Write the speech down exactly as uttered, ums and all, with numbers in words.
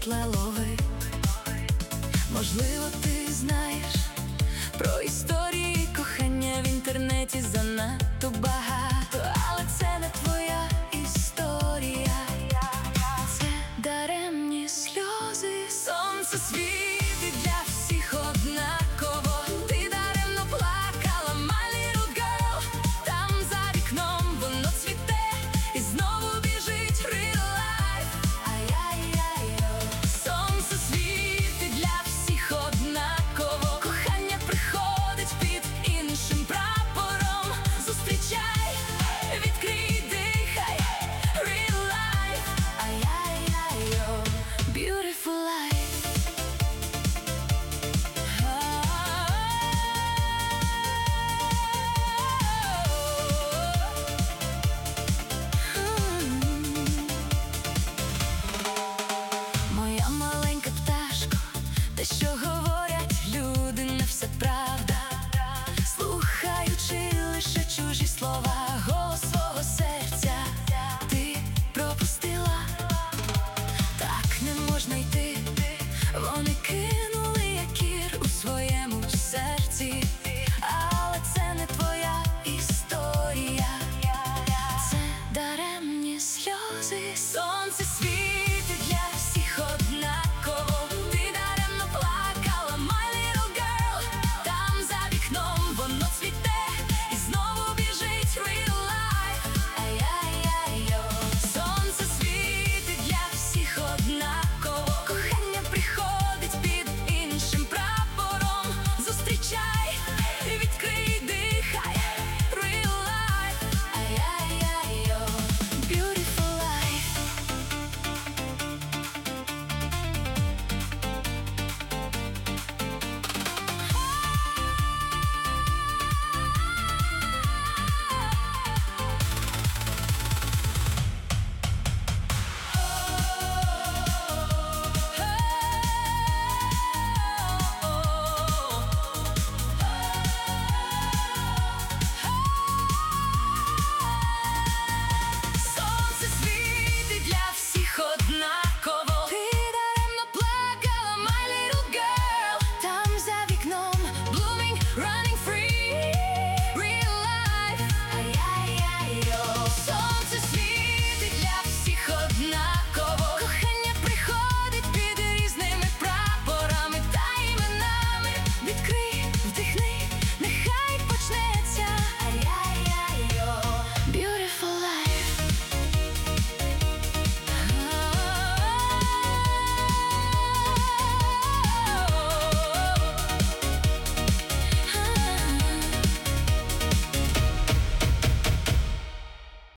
світла лови. Можливо, ти знаєш про історії кохання в інтернеті занадто багато, але це не твоя історія, це даремні сльози. Сонце світить для всіх однаково, ти даремно плакала, my little girl. Там за вікном воно цвіте і знову біжить real life. Ай-яй-яй-йо. Сонце світить для всіх однаково, кохання приходить під іншим прапором. Зустрічай, відкрий, дихай, real life. Ай-яй-яй-йо. Beautiful life. Моя маленька пташко, те, що говорить